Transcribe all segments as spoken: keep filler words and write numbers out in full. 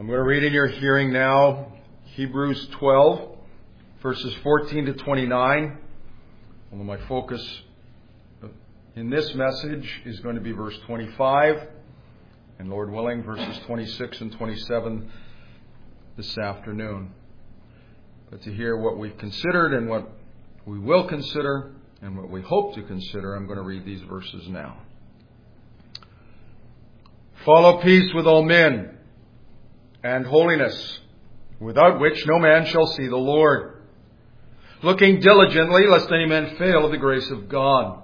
We're reading your hearing now, Hebrews twelve, verses fourteen to twenty-nine. Although my focus in this message is going to be verse twenty-five, and Lord willing, verses twenty-six and twenty-seven this afternoon. But to hear what we've considered and what we will consider and what we hope to consider, I'm going to read these verses now. Follow peace with all men and holiness, without which no man shall see the Lord. Looking diligently, lest any man fail of the grace of God,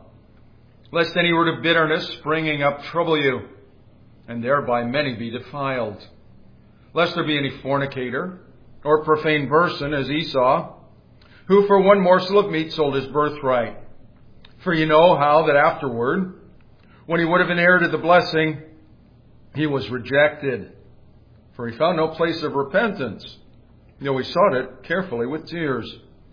lest any word of bitterness springing up trouble you, and thereby many be defiled. Lest there be any fornicator, or profane person, as Esau, who for one morsel of meat sold his birthright. For you know how that afterward, when he would have inherited the blessing, he was rejected. For he found no place of repentance, though he sought it carefully with tears.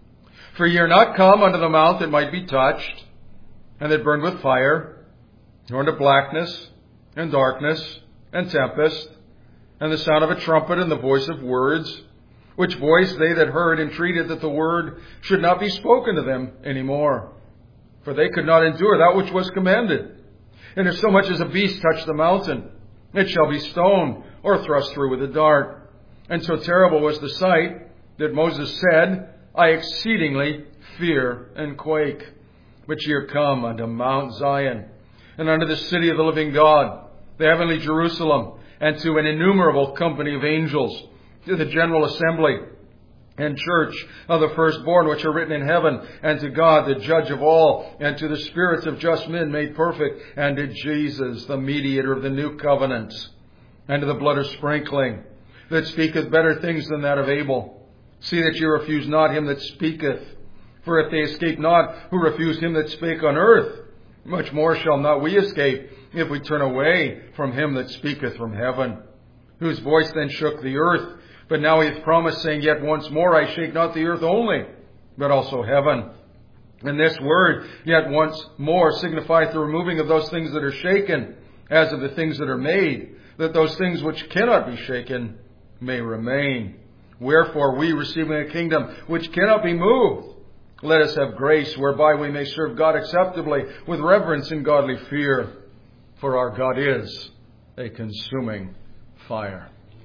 For ye are not come unto the mount that might be touched, and that burned with fire, nor unto blackness, and darkness, and tempest, and the sound of a trumpet, and the voice of words, which voice they that heard entreated that the word should not be spoken to them any more. For they could not endure that which was commanded. And if so much as a beast touch the mountain, it shall be stoned, or thrust through with a dart. And so terrible was the sight that Moses said, I exceedingly fear and quake. But ye are come unto Mount Zion, and unto the city of the living God, the heavenly Jerusalem, and to an innumerable company of angels, to the general assembly and church of the firstborn which are written in heaven, and to God the judge of all, and to the spirits of just men made perfect, and to Jesus the mediator of the new covenants, and to the blood of sprinkling, that speaketh better things than that of Abel. See that ye refuse not him that speaketh. For if they escape not who refused him that spake on earth, much more shall not we escape, if we turn away from him that speaketh from heaven, whose voice then shook the earth. But now he hath promised, saying, Yet once more I shake not the earth only, but also heaven. And this word, yet once more, signifieth the removing of those things that are shaken, as of the things that are made, that those things which cannot be shaken may remain. Wherefore we, receiving a kingdom which cannot be moved, let us have grace whereby we may serve God acceptably, with reverence and godly fear. For our God is a consuming fire.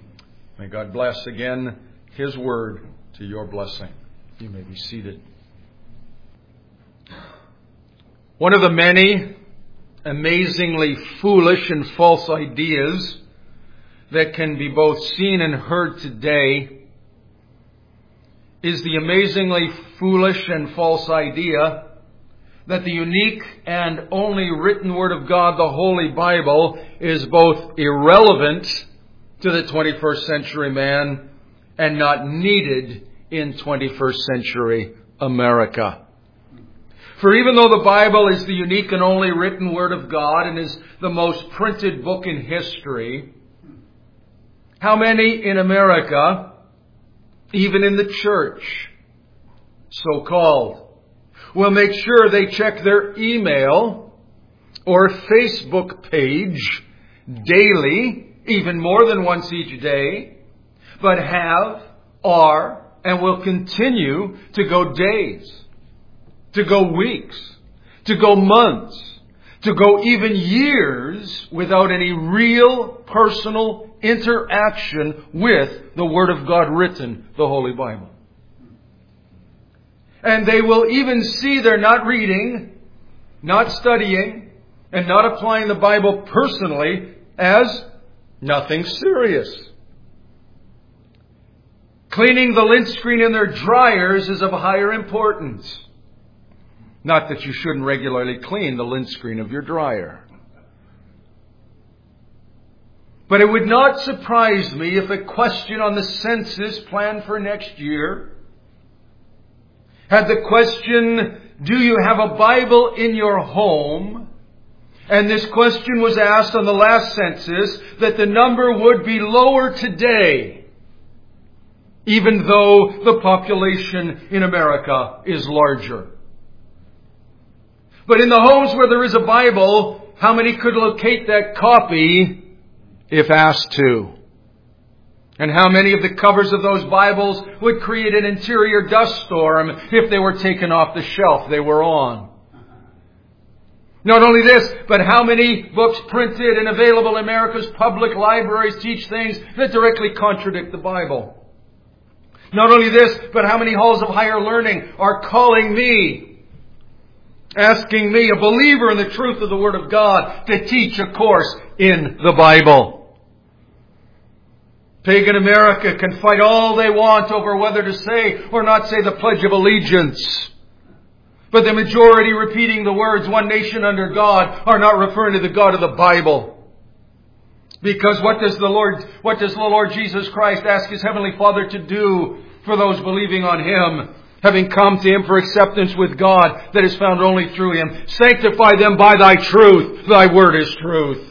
May God bless again His word to your blessing. You may be seated. One of the many amazingly foolish and false ideas that can be both seen and heard today is the amazingly foolish and false idea that the unique and only written Word of God, the Holy Bible, is both irrelevant to the twenty-first century man and not needed in twenty-first century America. For even though the Bible is the unique and only written Word of God and is the most printed book in history, how many in America, even in the church, so-called, will make sure they check their email or Facebook page daily, even more than once each day, but have, are, and will continue to go days, to go weeks, to go months, to go even years without any real personal interaction with the Word of God written, the Holy Bible. And they will even see they're not reading, not studying, and not applying the Bible personally as nothing serious. Cleaning the lint screen in their dryers is of higher importance. Not that you shouldn't regularly clean the lint screen of your dryer. But it would not surprise me if a question on the census planned for next year had the question, do you have a Bible in your home? And this question was asked on the last census, that the number would be lower today, even though the population in America is larger. But in the homes where there is a Bible, how many could locate that copy if asked to? And how many of the covers of those Bibles would create an interior dust storm if they were taken off the shelf they were on? Not only this, but how many books printed and available in America's public libraries teach things that directly contradict the Bible? Not only this, but how many halls of higher learning are calling me, asking me, a believer in the truth of the Word of God, to teach a course in the Bible? Pagan America can fight all they want over whether to say or not say the Pledge of Allegiance. But the majority repeating the words, one nation under God, are not referring to the God of the Bible. Because what does the Lord, what does the Lord Jesus Christ ask His Heavenly Father to do for those believing on Him, having come to Him for acceptance with God that is found only through Him? Sanctify them by Thy truth. Thy word is truth.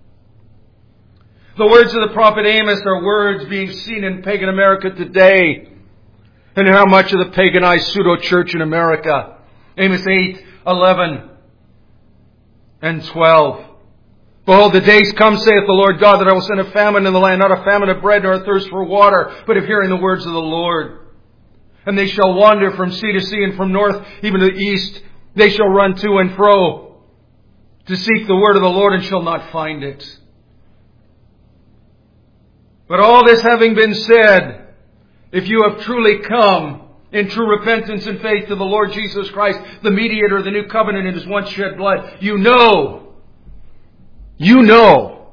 The words of the prophet Amos are words being seen in pagan America today. And how much of the paganized pseudo-church in America? Amos eight, eleven, and twelve. Behold, the days come, saith the Lord God, that I will send a famine in the land, not a famine of bread nor a thirst for water, but of hearing the words of the Lord. And they shall wander from sea to sea, and from north even to the east. They shall run to and fro to seek the word of the Lord, and shall not find it. But all this having been said, if you have truly come in true repentance and faith to the Lord Jesus Christ, the mediator of the new covenant in His once shed blood, you know, you know,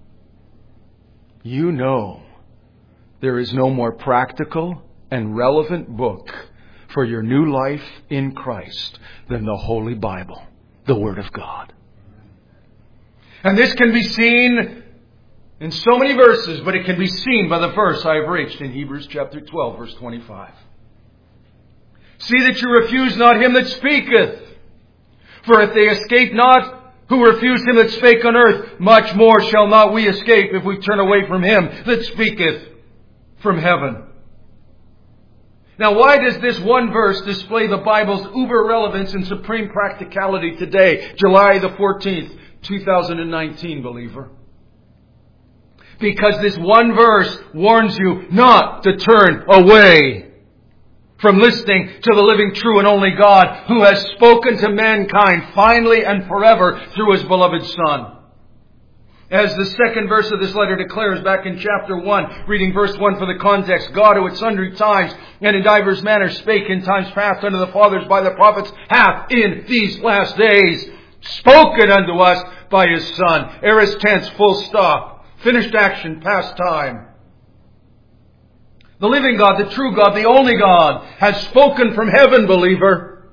you know, there is no more practical and relevant book for your new life in Christ than the Holy Bible, the Word of God. And this can be seen in so many verses, but it can be seen by the verse I have reached in Hebrews chapter twelve, verse twenty-five. See that you refuse not Him that speaketh. For if they escape not who refused Him that spake on earth, much more shall not we escape if we turn away from Him that speaketh from heaven. Now, why does this one verse display the Bible's uber relevance and supreme practicality today, July the fourteenth, two thousand nineteen, believer? Because this one verse warns you not to turn away from listening to the living, true, and only God who has spoken to mankind finally and forever through His beloved Son. As the second verse of this letter declares back in chapter one, reading verse one for the context, God who at sundry times and in divers manners spake in times past unto the fathers by the prophets, hath in these last days spoken unto us by His Son. Aorist tense, full stop. Finished action, past time. The living God, the true God, the only God, has spoken from heaven, believer.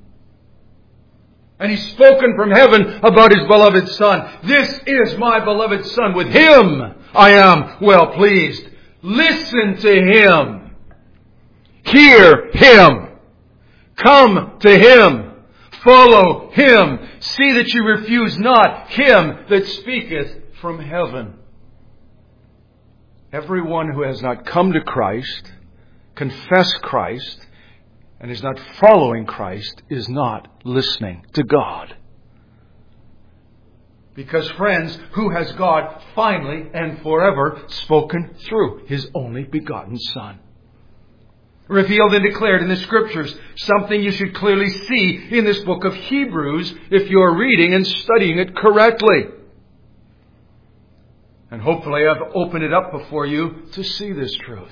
And He's spoken from heaven about His beloved Son. This is my beloved Son. With Him I am well pleased. Listen to Him. Hear Him. Come to Him. Follow Him. See that you refuse not Him that speaketh from heaven. Everyone who has not come to Christ, confessed Christ, and is not following Christ is not listening to God. Because, friends, who has God finally and forever spoken through His only begotten Son? Revealed and declared in the Scriptures, something you should clearly see in this book of Hebrews if you are reading and studying it correctly. And hopefully I've opened it up before you to see this truth.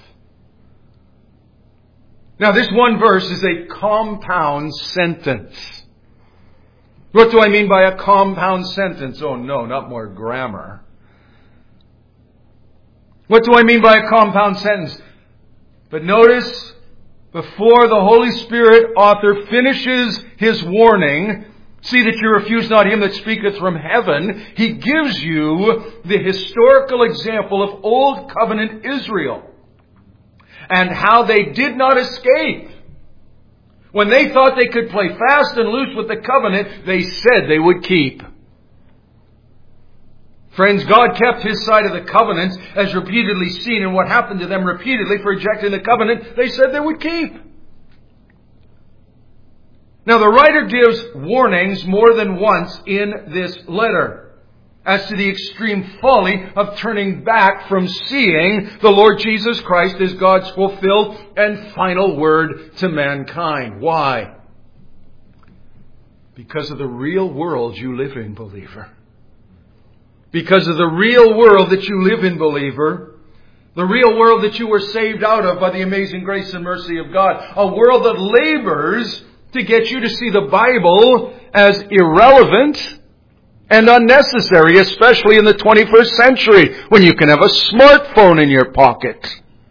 Now, this one verse is a compound sentence. What do I mean by a compound sentence? Oh no, not more grammar. What do I mean by a compound sentence? But notice, before the Holy Spirit author finishes his warning, see that you refuse not Him that speaketh from heaven, he gives you the historical example of Old Covenant Israel and how they did not escape. When they thought they could play fast and loose with the covenant, they said they would keep. Friends, God kept His side of the covenant, as repeatedly seen in what happened to them repeatedly for rejecting the covenant they said they would keep. Now, the writer gives warnings more than once in this letter. as to the extreme folly of turning back from seeing the Lord Jesus Christ as God's fulfilled and final word to mankind. Why? Because of the real world you live in, believer. Because of the real world that you live in, believer. The real world that you were saved out of by the amazing grace and mercy of God. A world that labors to get you to see the Bible as irrelevant and unnecessary, especially in the twenty-first century, when you can have a smartphone in your pocket.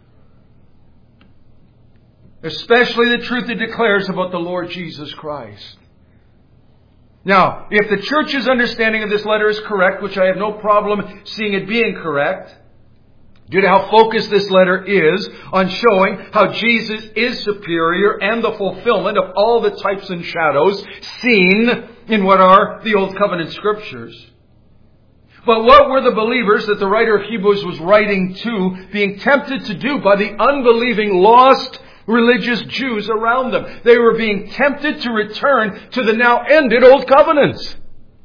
Especially the truth it declares about the Lord Jesus Christ. Now, if the church's understanding of this letter is correct, which I have no problem seeing it being correct, due to how focused this letter is on showing how Jesus is superior and the fulfillment of all the types and shadows seen in what are the Old Covenant Scriptures. But what were the believers that the writer of Hebrews was writing to being tempted to do by the unbelieving, lost religious Jews around them? They were being tempted to return to the now ended Old Covenant.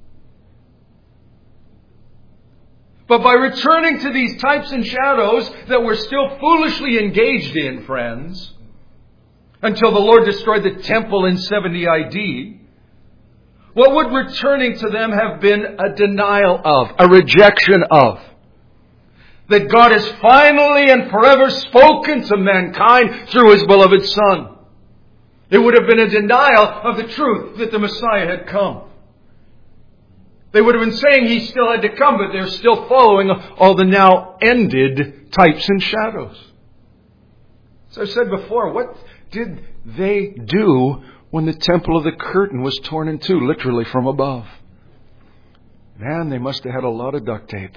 But by returning to these types and shadows that we're still foolishly engaged in, friends, until the Lord destroyed the temple in seventy I D, what would returning to them have been a denial of, a rejection of? That God has finally and forever spoken to mankind through His beloved Son. It would have been a denial of the truth that the Messiah had come. They would have been saying He still had to come, but they're still following all the now ended types and shadows. So I said before, what did they do when the temple of the curtain was torn in two, literally from above? Man, they must have had a lot of duct tape.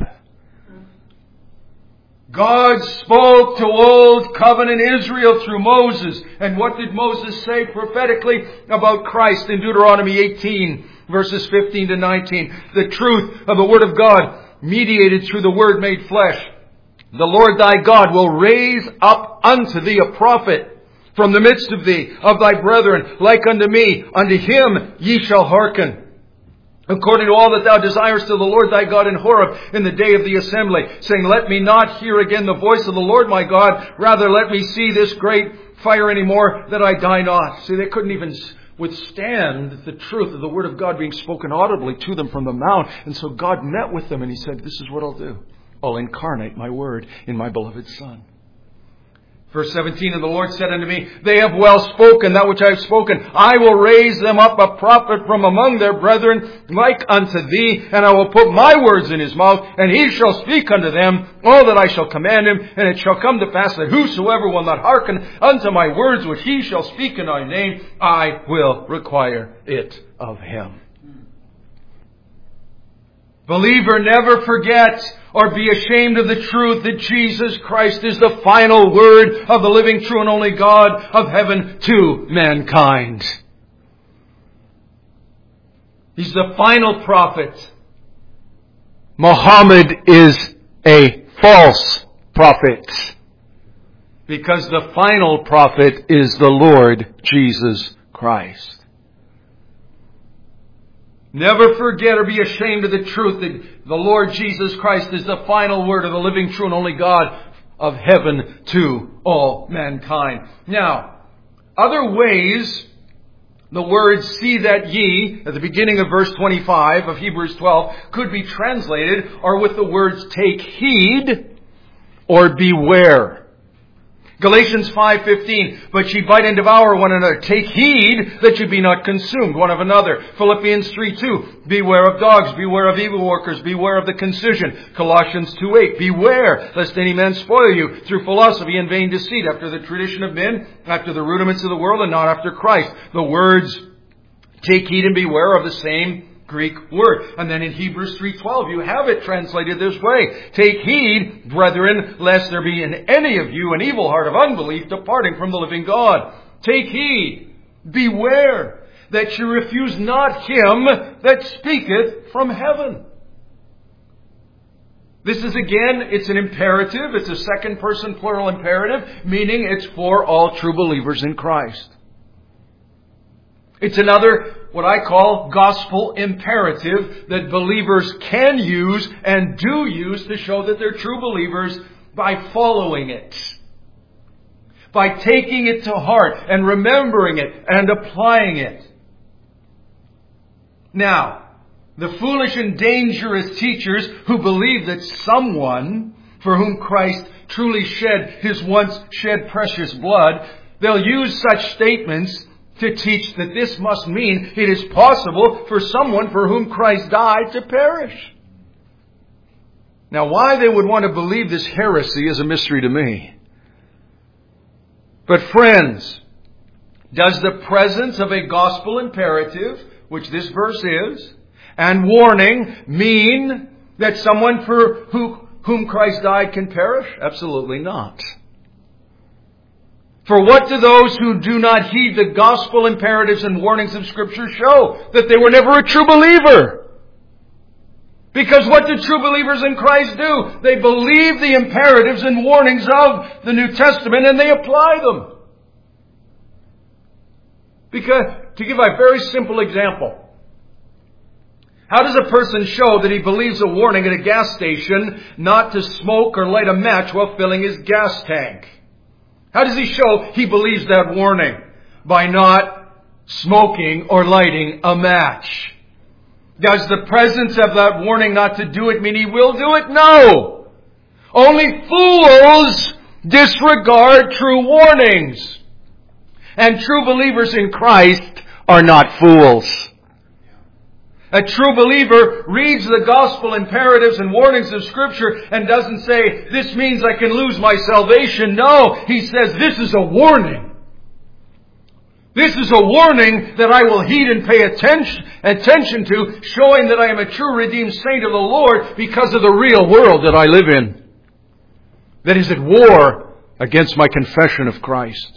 God spoke to Old Covenant Israel through Moses. And what did Moses say prophetically about Christ in Deuteronomy eighteen, verses fifteen to nineteen? The truth of the Word of God mediated through the Word made flesh. The Lord thy God will raise up unto thee a prophet from the midst of thee, of thy brethren, like unto me. Unto him ye shall hearken, according to all that thou desirest of the Lord thy God in Horeb in the day of the assembly, saying, let me not hear again the voice of the Lord my God, rather let me see this great fire any more, that I die not. See, they couldn't even withstand the truth of the Word of God being spoken audibly to them from the mount. And so God met with them and He said, this is what I'll do. I'll incarnate my Word in my beloved Son. Verse seventeen, and the Lord said unto me, they have well spoken that which I have spoken. I will raise them up a prophet from among their brethren, like unto thee, and I will put my words in his mouth, and he shall speak unto them all that I shall command him. And it shall come to pass that whosoever will not hearken unto my words which he shall speak in thy name, I will require it of him. Believer, never forget or be ashamed of the truth that Jesus Christ is the final word of the living, true, and only God of heaven to mankind. He's the final prophet. Muhammad is a false prophet, because the final prophet is the Lord Jesus Christ. Never forget or be ashamed of the truth that the Lord Jesus Christ is the final word of the living, true, and only God of heaven to all mankind. Now, other ways the words see that ye, at the beginning of verse twenty-five of Hebrews twelve, could be translated are with the words take heed or beware. Galatians five fifteen, but ye bite and devour one another. Take heed that you be not consumed one of another. Philippians three two, beware of dogs, beware of evil workers, beware of the concision. Colossians two eight, beware lest any man spoil you through philosophy and vain deceit, after the tradition of men, after the rudiments of the world, and not after Christ. The words take heed and beware of the same Greek word. And then in Hebrews three twelve, you have it translated this way. Take heed, brethren, lest there be in any of you an evil heart of unbelief departing from the living God. Take heed, beware, that you refuse not him that speaketh from heaven. This is again, it's an imperative. It's a second person plural imperative, meaning it's for all true believers in Christ. It's another what I call gospel imperative that believers can use and do use to show that they're true believers by following it. By taking it to heart and remembering it and applying it. Now, the foolish and dangerous teachers who believe that someone for whom Christ truly shed His once shed precious blood, they'll use such statements to teach that this must mean it is possible for someone for whom Christ died to perish. Now, why they would want to believe this heresy is a mystery to me. But friends, does the presence of a gospel imperative, which this verse is, and warning mean that someone for who, whom Christ died can perish? Absolutely not. For what do those who do not heed the gospel imperatives and warnings of Scripture show? That they were never a true believer. Because what do true believers in Christ do? They believe the imperatives and warnings of the New Testament and they apply them. Because, to give a very simple example, how does a person show that he believes a warning at a gas station not to smoke or light a match while filling his gas tank? How does he show he believes that warning? By not smoking or lighting a match. Does the presence of that warning not to do it mean he will do it? No! Only fools disregard true warnings. And true believers in Christ are not fools. A true believer reads the gospel imperatives and warnings of Scripture and doesn't say, this means I can lose my salvation. No, he says, this is a warning. This is a warning that I will heed and pay attention, attention to, showing that I am a true redeemed saint of the Lord because of the real world that I live in. That is at war against my confession of Christ.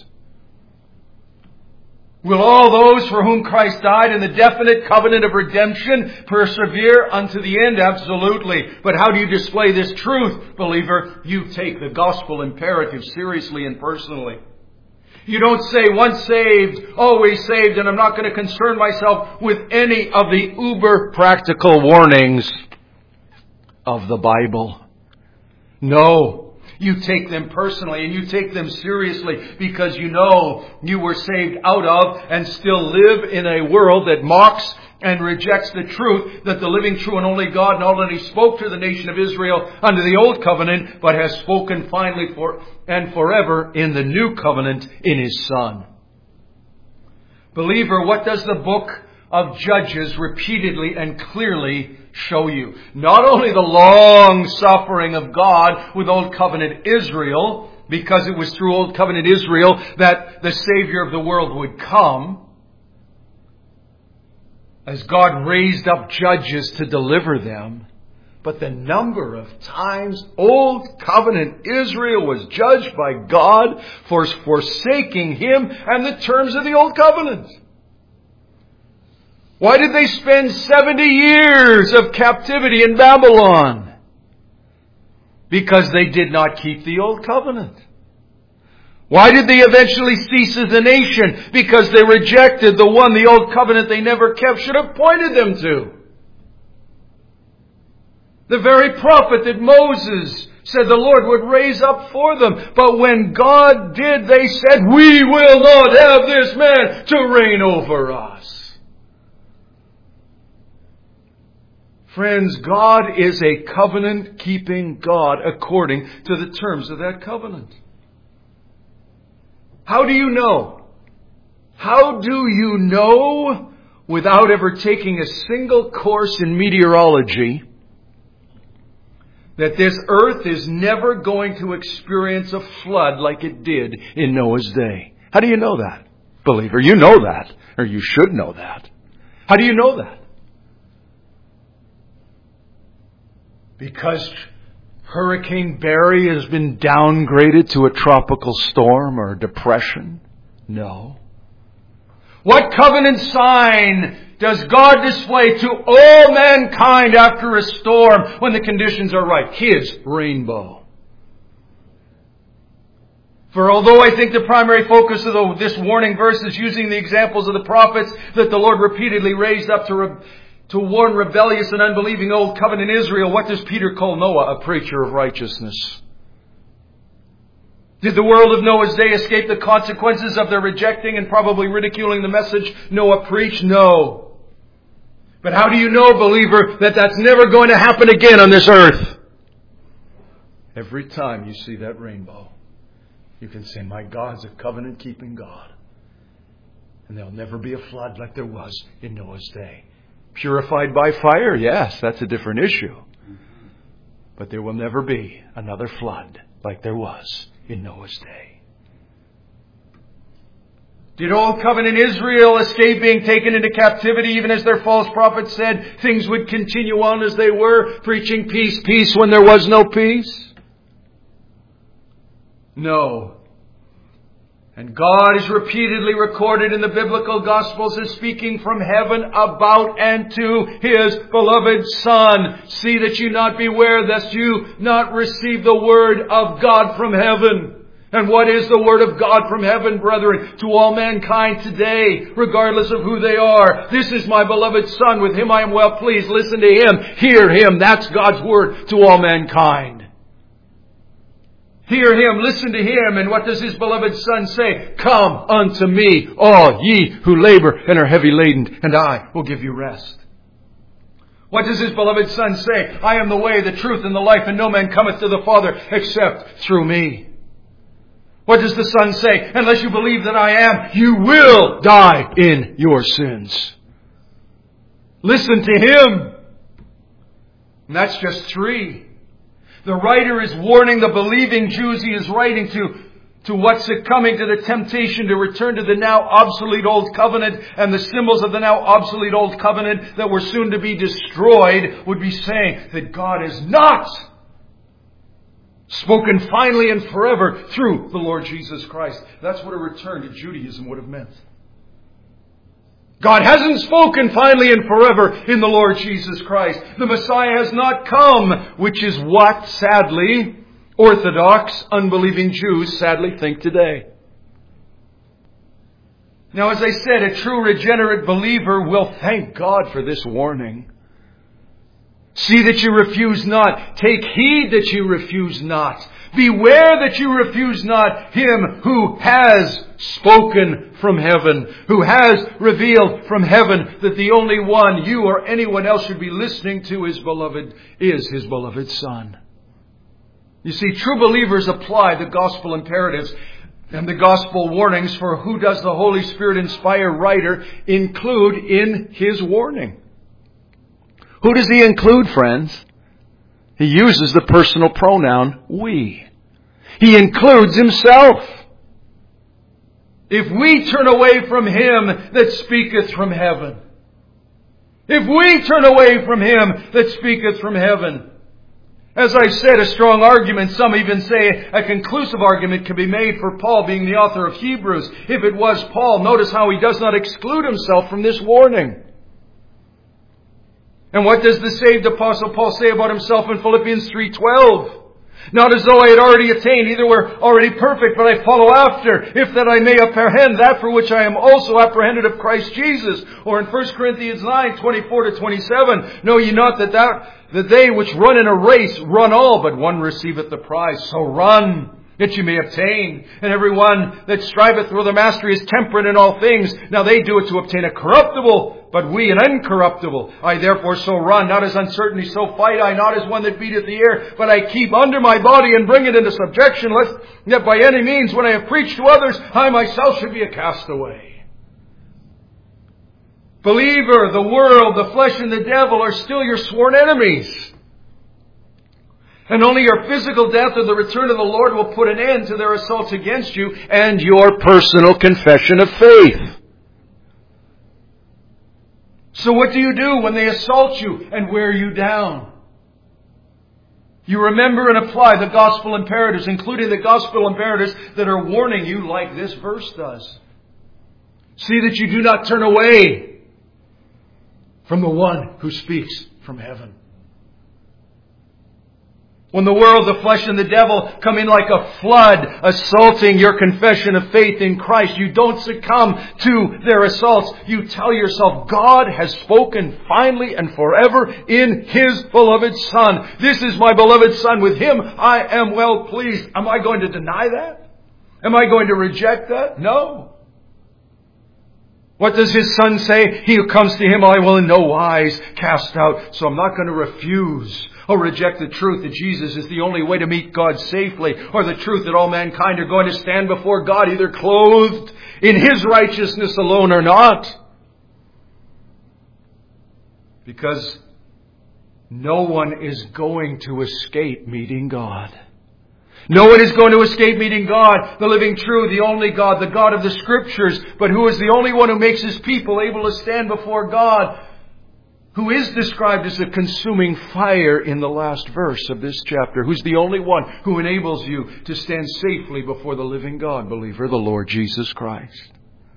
Will all those for whom Christ died in the definite covenant of redemption persevere unto the end? Absolutely. But how do you display this truth, believer? You take the gospel imperative seriously and personally. You don't say, once saved, always saved, and I'm not going to concern myself with any of the uber practical warnings of the Bible. No, you take them personally and you take them seriously because you know you were saved out of and still live in a world that mocks and rejects the truth that the living, true, and only God not only spoke to the nation of Israel under the old covenant, but has spoken finally for and forever in the new covenant in His Son. Believer, what does the book of Judges repeatedly and clearly show you? Not only the long suffering of God with old covenant Israel, because it was through old covenant Israel that the Savior of the world would come, as God raised up judges to deliver them. But the number of times Old Covenant Israel was judged by God for forsaking Him and the terms of the Old Covenant. Why did they spend seventy years of captivity in Babylon? Because they did not keep the Old Covenant. Why did they eventually cease as a nation? Because they rejected the one, the old covenant they never kept, should have pointed them to. The very prophet that Moses said the Lord would raise up for them. But when God did, they said, we will not have this man to reign over us. Friends, God is a covenant-keeping God according to the terms of that covenant. How do you know? How do you know, without ever taking a single course in meteorology, that this earth is never going to experience a flood like it did in Noah's day? How do you know that, believer? You know that, or you should know that. How do you know that? Because Hurricane Barry has been downgraded to a tropical storm or depression? No. What covenant sign does God display to all mankind after a storm when the conditions are right? His rainbow. For although I think the primary focus of the, this warning verse is using the examples of the prophets that the Lord repeatedly raised up to, re, to warn rebellious and unbelieving Old Covenant Israel, what does Peter call Noah? A preacher of righteousness. Did the world of Noah's day escape the consequences of their rejecting and probably ridiculing the message Noah preached? No. But how do you know, believer, that that's never going to happen again on this earth? Every time you see that rainbow, you can say, my God's a covenant-keeping God. And there'll never be a flood like there was in Noah's day. Purified by fire? Yes, that's a different issue. But there will never be another flood like there was in Noah's day. Did Old Covenant Israel escape being taken into captivity even as their false prophets said things would continue on as they were, preaching peace, peace when there was no peace? No. And God is repeatedly recorded in the biblical Gospels as speaking from heaven about and to His beloved Son. See that you not beware, lest you not receive the word of God from heaven. And what is the word of God from heaven, brethren, to all mankind today, regardless of who they are? This is my beloved Son, with Him I am well pleased. Listen to Him, hear Him. That's God's word to all mankind. Hear Him, listen to Him, and what does His beloved Son say? Come unto me, all ye who labor and are heavy laden, and I will give you rest. What does His beloved Son say? I am the way, the truth, and the life, and no man cometh to the Father except through me. What does the Son say? Unless you believe that I am, you will die in your sins. Listen to Him. And that's just three. The writer is warning the believing Jews he is writing to, to what's succumbing to the temptation to return to the now obsolete Old Covenant, and the symbols of the now obsolete Old Covenant that were soon to be destroyed, would be saying that God is not spoken finally and forever through the Lord Jesus Christ. That's what a return to Judaism would have meant. God hasn't spoken finally and forever in the Lord Jesus Christ. The Messiah has not come, which is what, sadly, Orthodox, unbelieving Jews sadly think today. Now, as I said, a true regenerate believer will thank God for this warning. See that you refuse not. Take heed that you refuse not. Beware that you refuse not Him who has spoken from heaven, who has revealed from heaven that the only one you or anyone else should be listening to His beloved is His beloved Son. You see, true believers apply the gospel imperatives and the gospel warnings, for who does the Holy Spirit inspire writer include in his warning? Who does He include, friends? He uses the personal pronoun we. He includes Himself. If we turn away from Him that speaketh from heaven, if we turn away from Him that speaketh from heaven, as I said, a strong argument, some even say a conclusive argument, can be made for Paul being the author of Hebrews. If it was Paul, notice how he does not exclude himself from this warning. And what does the saved Apostle Paul say about himself in Philippians three twelve? Not as though I had already attained, either were already perfect, but I follow after, if that I may apprehend that for which I am also apprehended of Christ Jesus. Or in First Corinthians nine twenty-four to twenty-seven, know ye not that, that that they which run in a race run all, but one receiveth the prize. So run, that you may obtain. And every one that striveth for the mastery is temperate in all things. Now they do it to obtain a corruptible, but we an incorruptible. I therefore so run, not as uncertainty, so fight I, not as one that beateth the air, but I keep under my body and bring it into subjection, lest that by any means, when I have preached to others, I myself should be a castaway. Believer, the world, the flesh, and the devil are still your sworn enemies. And only your physical death or the return of the Lord will put an end to their assaults against you and your personal confession of faith. So what do you do when they assault you and wear you down? You remember and apply the gospel imperatives, including the gospel imperatives that are warning you like this verse does. See that you do not turn away from the one who speaks from heaven. When the world, the flesh, and the devil come in like a flood, assaulting your confession of faith in Christ, you don't succumb to their assaults. You tell yourself, God has spoken finally and forever in His beloved Son. This is my beloved Son. With Him I am well pleased. Am I going to deny that? Am I going to reject that? No. What does His Son say? He who comes to Him I will in no wise cast out. So I'm not going to refuse or reject the truth that Jesus is the only way to meet God safely, or the truth that all mankind are going to stand before God either clothed in His righteousness alone or not. Because no one is going to escape meeting God. No one is going to escape meeting God, the living true, the only God, the God of the Scriptures, but who is the only one who makes His people able to stand before God, who is described as a consuming fire in the last verse of this chapter, who's the only one who enables you to stand safely before the living God, believer, the Lord Jesus Christ.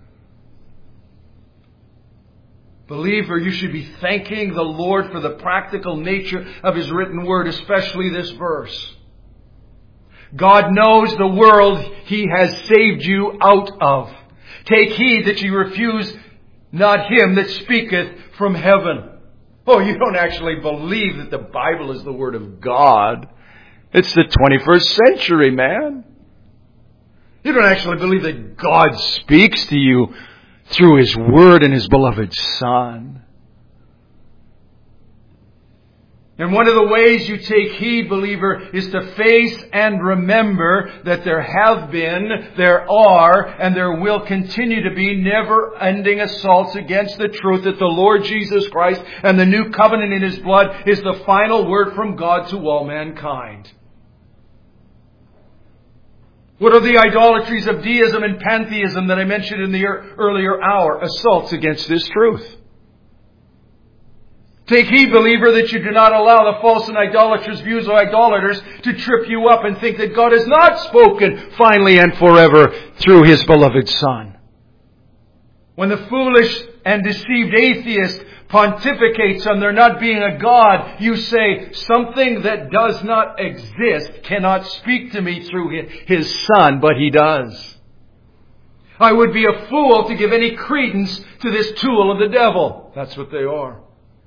Believer, you should be thanking the Lord for the practical nature of His written word, especially this verse. God knows the world He has saved you out of. Take heed that you refuse not Him that speaketh from heaven. Oh, you don't actually believe that the Bible is the Word of God. It's the twenty-first century, man. You don't actually believe that God speaks to you through His Word and His beloved Son. And one of the ways you take heed, believer, is to face and remember that there have been, there are, and there will continue to be never-ending assaults against the truth that the Lord Jesus Christ and the new covenant in His blood is the final word from God to all mankind. What are the idolatries of deism and pantheism that I mentioned in the earlier hour? Assaults against this truth. Take heed, believer, that you do not allow the false and idolatrous views of idolaters to trip you up and think that God has not spoken finally and forever through His beloved Son. When the foolish and deceived atheist pontificates on there not being a God, you say, something that does not exist cannot speak to me through His Son, but He does. I would be a fool to give any credence to this tool of the devil. That's what they are.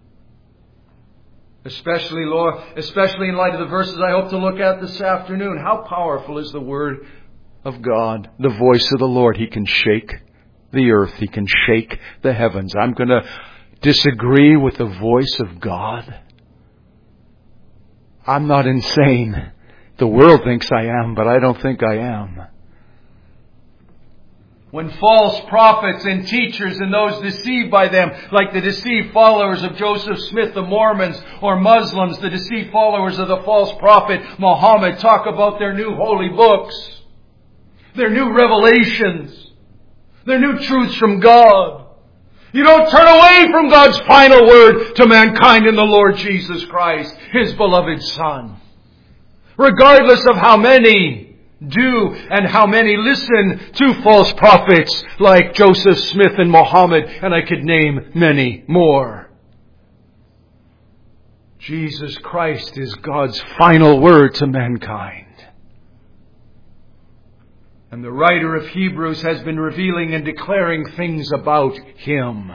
Especially, Lord, especially in light of the verses I hope to look at this afternoon. How powerful is the Word of God, the voice of the Lord. He can shake the earth. He can shake the heavens. I'm going to disagree with the voice of God. I'm not insane. The world thinks I am, but I don't think I am. When false prophets and teachers and those deceived by them, like the deceived followers of Joseph Smith, the Mormons, or Muslims, the deceived followers of the false prophet Muhammad, talk about their new holy books, their new revelations, their new truths from God. You don't turn away from God's final word to mankind in the Lord Jesus Christ, His beloved Son. Regardless of how many do and how many listen to false prophets like Joseph Smith and Muhammad, and I could name many more. Jesus Christ is God's final word to mankind. And the writer of Hebrews has been revealing and declaring things about Him.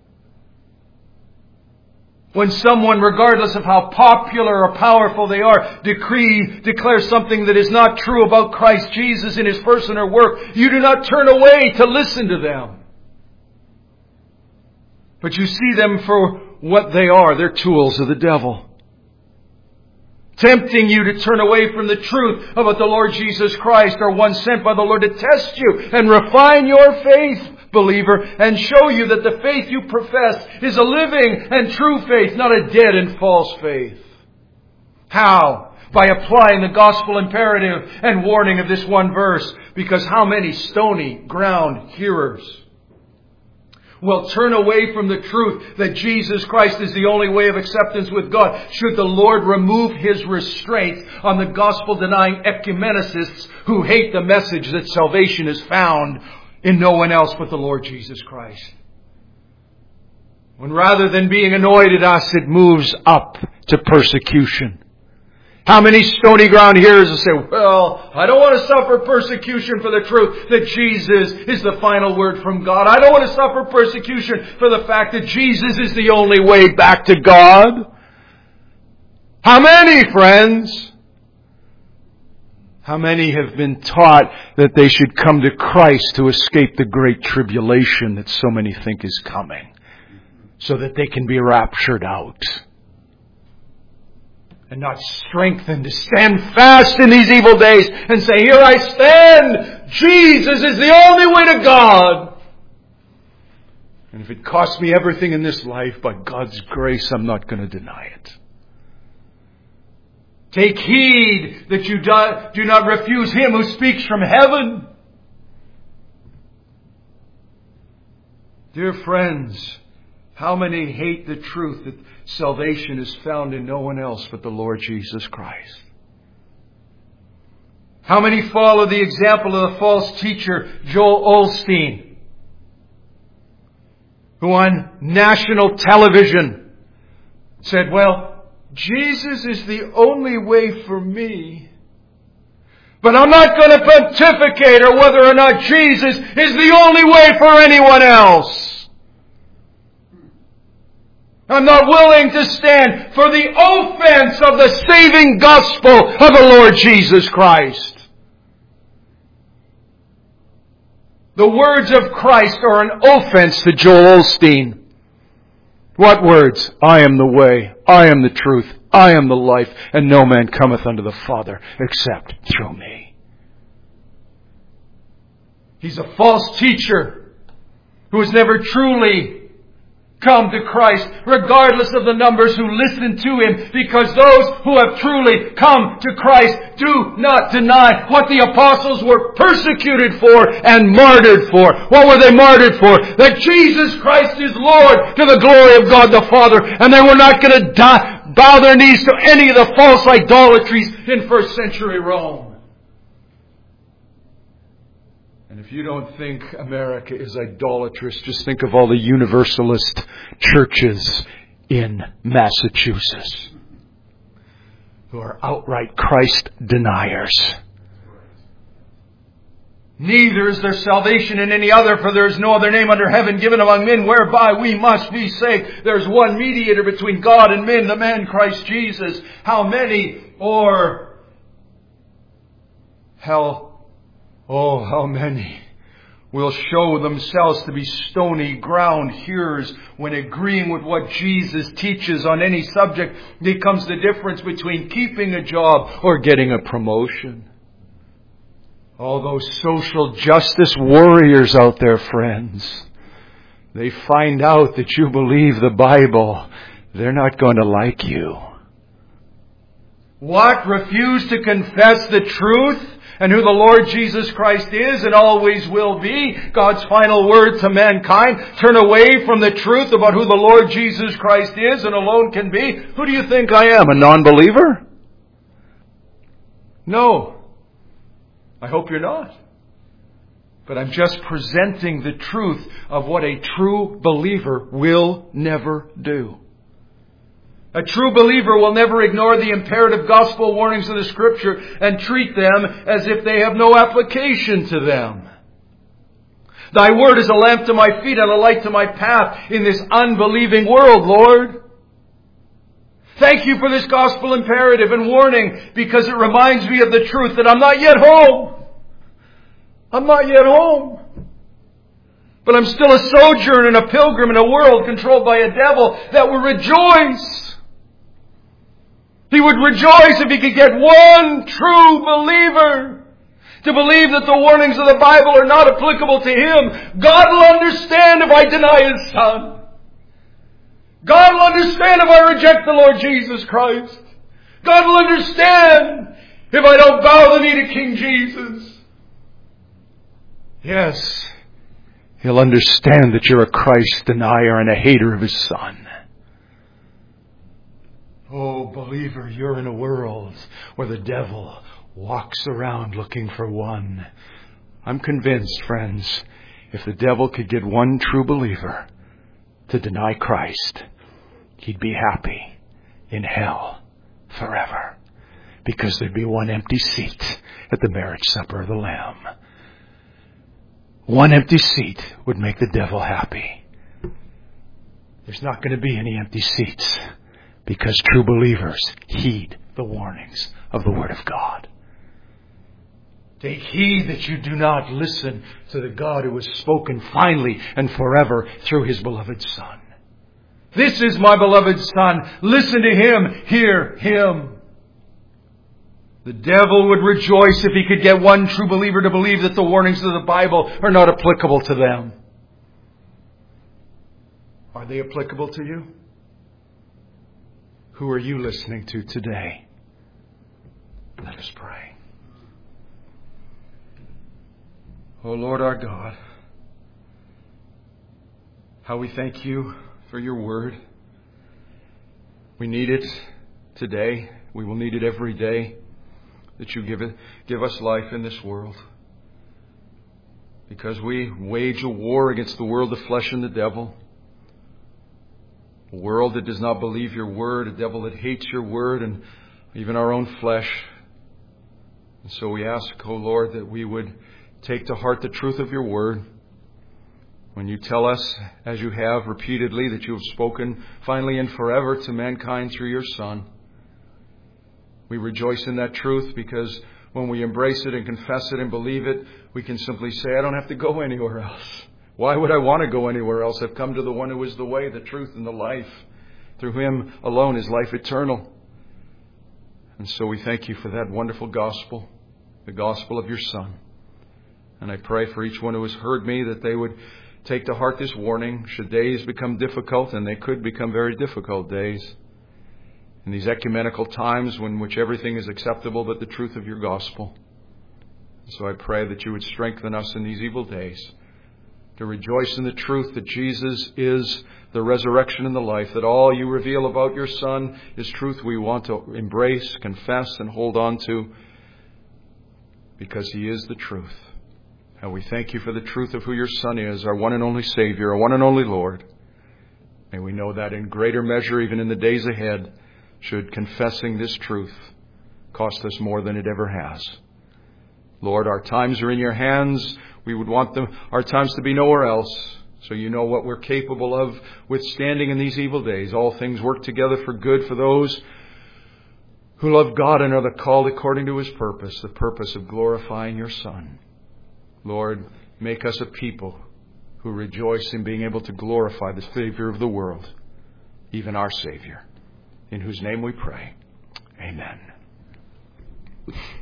When someone, regardless of how popular or powerful they are, decree, declare something that is not true about Christ Jesus in His person or work, you do not turn away to listen to them. But you see them for what they are. They're tools of the devil. Tempting you to turn away from the truth about the Lord Jesus Christ, or one sent by the Lord to test you and refine your faith, believer, and show you that the faith you profess is a living and true faith, not a dead and false faith. How? By applying the gospel imperative and warning of this one verse. Because how many stony ground hearers will turn away from the truth that Jesus Christ is the only way of acceptance with God, should the Lord remove His restraint on the gospel-denying ecumenicists who hate the message that salvation is found in no one else but the Lord Jesus Christ. When rather than being annoyed at us, it moves up to persecution. How many stony ground hearers will say, well, I don't want to suffer persecution for the truth that Jesus is the final word from God. I don't want to suffer persecution for the fact that Jesus is the only way back to God. How many, friends? How many have been taught that they should come to Christ to escape the great tribulation that so many think is coming, so that they can be raptured out? And not strengthened to stand fast in these evil days and say, here I stand. Jesus is the only way to God. And if it costs me everything in this life, by God's grace, I'm not going to deny it. Take heed that you do, do not refuse Him who speaks from heaven. Dear friends, how many hate the truth that salvation is found in no one else but the Lord Jesus Christ? How many follow the example of the false teacher Joel Osteen, who on national television said, well, Jesus is the only way for me, but I'm not going to pontificate or whether or not Jesus is the only way for anyone else. I'm not willing to stand for the offense of the saving gospel of the Lord Jesus Christ. The words of Christ are an offense to Joel Osteen. What words? I am the way, I am the truth, I am the life, and no man cometh unto the Father except through me. He's a false teacher who has never truly come to Christ, regardless of the numbers who listen to Him, because those who have truly come to Christ do not deny what the apostles were persecuted for and martyred for. What were they martyred for? That Jesus Christ is Lord, to the glory of God the Father, and they were not going to die, bow their knees to any of the false idolatries in first century Rome. And if you don't think America is idolatrous, just think of all the Universalist churches in Massachusetts who are outright Christ deniers. Neither is there salvation in any other, for there is no other name under heaven given among men whereby we must be saved. There's one mediator between God and men, the man Christ Jesus. How many, or how Oh, how many will show themselves to be stony ground hearers when agreeing with what Jesus teaches on any subject becomes the difference between keeping a job or getting a promotion. All those social justice warriors out there, friends, they find out that you believe the Bible, they're not going to like you. What? Refuse to confess the truth? And who the Lord Jesus Christ is and always will be, God's final word to mankind. Turn away from the truth about who the Lord Jesus Christ is and alone can be. Who do you think I am, a non-believer? No. I hope you're not. But I'm just presenting the truth of what a true believer will never do. A true believer will never ignore the imperative gospel warnings of the Scripture and treat them as if they have no application to them. Thy word is a lamp to my feet and a light to my path in this unbelieving world, Lord. Thank you for this gospel imperative and warning, because it reminds me of the truth that I'm not yet home. I'm not yet home. But I'm still a sojourner and a pilgrim in a world controlled by a devil that will rejoice. He would rejoice if he could get one true believer to believe that the warnings of the Bible are not applicable to him. God will understand if I deny His Son. God will understand if I reject the Lord Jesus Christ. God will understand if I don't bow the knee to King Jesus. Yes, He'll understand that you're a Christ denier and a hater of His Son. Oh, believer, you're in a world where the devil walks around looking for one. I'm convinced, friends, if the devil could get one true believer to deny Christ, he'd be happy in hell forever. because there'd be one empty seat at the marriage supper of the Lamb. One empty seat would make the devil happy. There's not going to be any empty seats because true believers heed the warnings of the Word of God. Take heed that you do not listen to the God who has spoken finally and forever through His beloved Son. This is my beloved Son. Listen to Him. Hear Him. The devil would rejoice if he could get one true believer to believe that the warnings of the Bible are not applicable to them. Are they applicable to you? Who are you listening to today? Let us pray. O Lord our God, how we thank You for Your Word. We need it today. We will need it every day that You give it, give us life in this world. Because we wage a war against the world, the flesh, and the devil. A world that does not believe Your Word, a devil that hates Your Word, and even our own flesh. And so we ask, O Lord, that we would take to heart the truth of Your Word. When You tell us, as You have repeatedly, that You have spoken finally and forever to mankind through Your Son. We rejoice in that truth because when we embrace it and confess it and believe it, we can simply say, I don't have to go anywhere else. Why would I want to go anywhere else? I've come to the one who is the way, the truth, and the life. Through Him alone is life eternal. And so we thank You for that wonderful gospel, the gospel of Your Son. And I pray for each one who has heard me that they would take to heart this warning. Should days become difficult, and they could become very difficult days, in these ecumenical times in which everything is acceptable but the truth of Your gospel. So I pray that You would strengthen us in these evil days to rejoice in the truth that Jesus is the resurrection and the life, that all You reveal about Your Son is truth we want to embrace, confess, and hold on to because He is the truth. And we thank You for the truth of who Your Son is, our one and only Savior, our one and only Lord. May we know that in greater measure, even in the days ahead, should confessing this truth cost us more than it ever has. Lord, our times are in Your hands. We would want them, our times to be nowhere else. So You know what we're capable of withstanding in these evil days. All things work together for good for those who love God and are called according to His purpose, the purpose of glorifying Your Son. Lord, make us a people who rejoice in being able to glorify the Savior of the world, even our Savior, in whose name we pray. Amen.